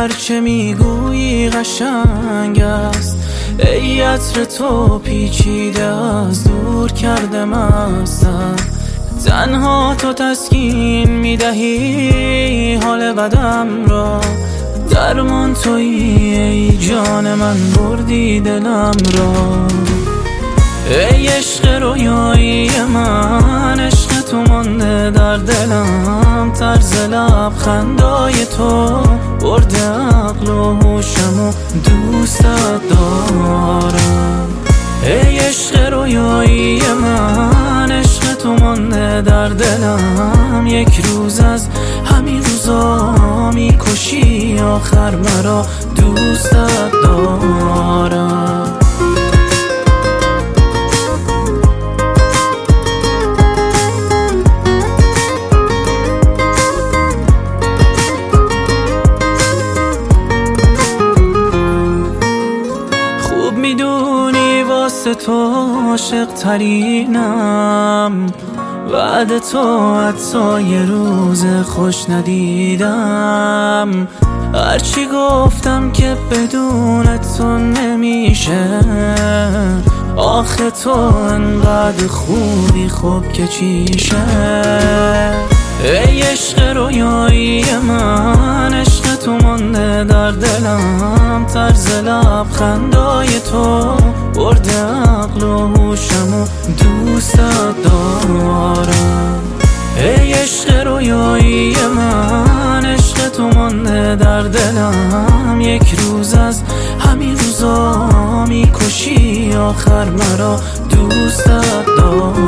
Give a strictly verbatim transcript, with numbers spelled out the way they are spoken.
هرچه میگویی قشنگ است. ای عطر تو پیچیده از دور کردم ازم، تنها تو تسکین میدهی حال بدم را. درمان تویی ای جان من، بردی دلم را. ای عشق رویایی من، عشق تو مانده در دلم. طرز لبخندای تو برده عقل و هوشم و دوستت دارم. ای عشق رویایی من، عشق تو مانده در دلم. یک روز از همین روزا میکشی آخر مرا، دوستت دارم. میدونی واسه تو عاشق ترینم، بعد تو حتی یه روز خوش ندیدم. هرچی گفتم که بدون تو نمیشه، آخه تو انقدر خوبی خوب که چیشه. ای عشق رویایی من، عشق تو مانده در دلم. طرز لبخندای تو برده عقل و هوشم و دوستت دارم. ای عشق رویایی من، عشق تو مانده در دلم. یک روز از همین روزا میکشی آخر مرا، دوستت دارم.